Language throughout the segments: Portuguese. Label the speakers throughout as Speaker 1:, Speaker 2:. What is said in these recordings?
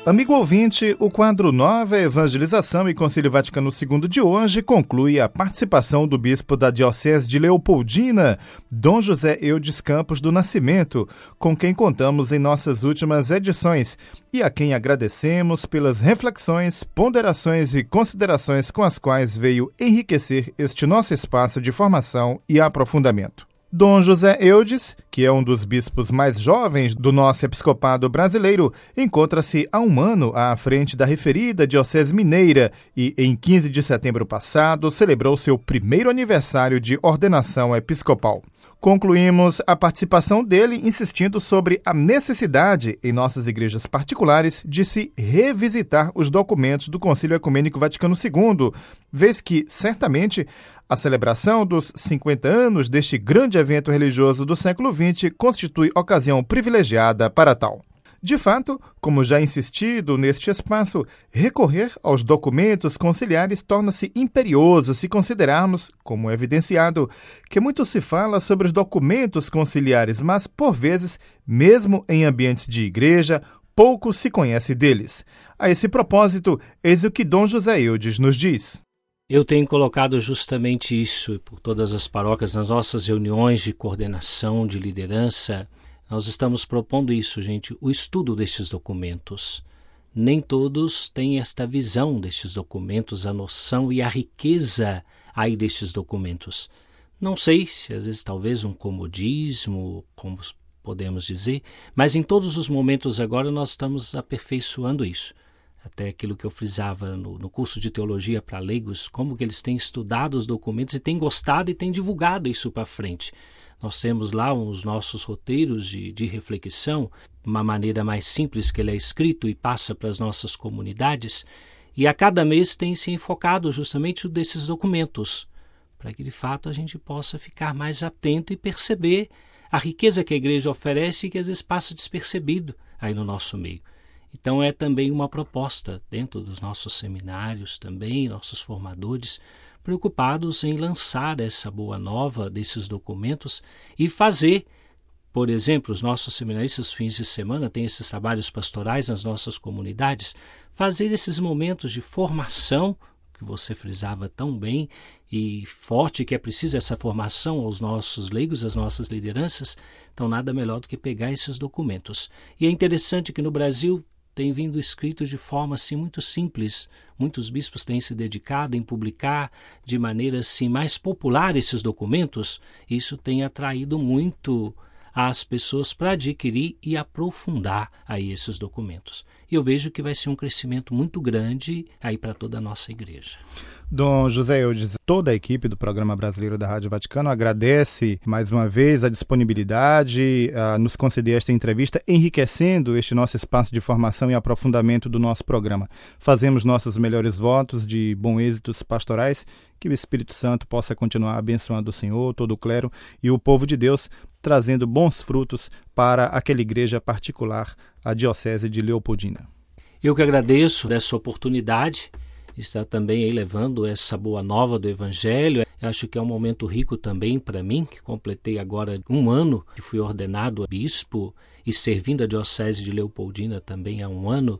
Speaker 1: Amigo ouvinte, o quadro Nova Evangelização e Concílio Vaticano II de hoje conclui a participação do bispo da Diocese de Leopoldina, Dom José Eudes Campos do Nascimento, com quem contamos em nossas últimas edições e a quem agradecemos pelas reflexões, ponderações e considerações com as quais veio enriquecer este nosso espaço de formação e aprofundamento. Dom José Eudes, que é um dos bispos mais jovens do nosso episcopado brasileiro, encontra-se há um ano à frente da referida Diocese Mineira e, em 15 de setembro passado, celebrou seu primeiro aniversário de ordenação episcopal. Concluímos a participação dele insistindo sobre a necessidade, em nossas igrejas particulares, de se revisitar os documentos do Concílio Ecumênico Vaticano II, vez que, certamente, a celebração dos 50 anos deste grande evento religioso do século XX constitui ocasião privilegiada para tal. De fato, como já insistido neste espaço, recorrer aos documentos conciliares torna-se imperioso se considerarmos, como evidenciado, que muito se fala sobre os documentos conciliares, mas, por vezes, mesmo em ambientes de igreja, pouco se conhece deles. A esse propósito, eis o que Dom José Eudes nos diz.
Speaker 2: Eu tenho colocado justamente isso por todas as paróquias, nas nossas reuniões de coordenação, de liderança. Nós estamos propondo isso, gente, o estudo destes documentos. Nem todos têm esta visão destes documentos, a noção e a riqueza aí destes documentos. Não sei se às vezes talvez um comodismo, como podemos dizer, mas em todos os momentos agora nós estamos aperfeiçoando isso. Até aquilo que eu frisava no curso de teologia para leigos, como que eles têm estudado os documentos e têm gostado e têm divulgado isso para frente. Nós temos lá os nossos roteiros de reflexão, uma maneira mais simples que ele é escrito e passa para as nossas comunidades, e a cada mês tem se enfocado justamente desses documentos, para que de fato a gente possa ficar mais atento e perceber a riqueza que a igreja oferece e que às vezes passa despercebido aí no nosso meio. Então é também uma proposta dentro dos nossos seminários, também nossos formadores, preocupados em lançar essa boa nova desses documentos e fazer, por exemplo, os nossos seminaristas fins de semana têm esses trabalhos pastorais nas nossas comunidades, fazer esses momentos de formação, que você frisava tão bem e forte, que é preciso essa formação aos nossos leigos, às nossas lideranças, então nada melhor do que pegar esses documentos. E é interessante que no Brasil tem vindo escrito de forma assim muito simples. Muitos bispos têm se dedicado em publicar de maneira assim mais popular esses documentos. Isso tem atraído muito as pessoas para adquirir e aprofundar aí esses documentos. E eu vejo que vai ser um crescimento muito grande aí para toda a nossa igreja.
Speaker 1: Dom José Eudes, toda a equipe do Programa Brasileiro da Rádio Vaticano agradece mais uma vez a disponibilidade a nos conceder esta entrevista, enriquecendo este nosso espaço de formação e aprofundamento do nosso programa. Fazemos nossos melhores votos de bons êxitos pastorais, que o Espírito Santo possa continuar abençoando o Senhor, todo o clero e o povo de Deus, trazendo bons frutos para aquela igreja particular, a Diocese de Leopoldina.
Speaker 2: Eu que agradeço dessa oportunidade, está também aí levando essa boa nova do Evangelho. Eu acho que é um momento rico também para mim, que completei agora um ano que fui ordenado a bispo e servindo a Diocese de Leopoldina também há um ano.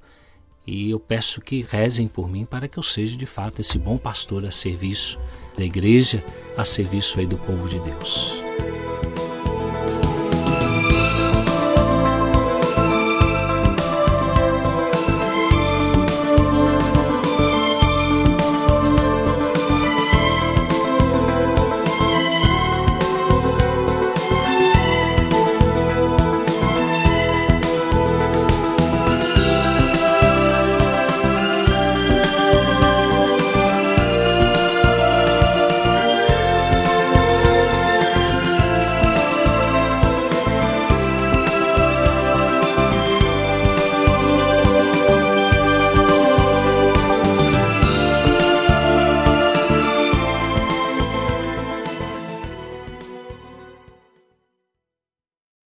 Speaker 2: E eu peço que rezem por mim para que eu seja de fato esse bom pastor a serviço da igreja, a serviço aí do povo de Deus.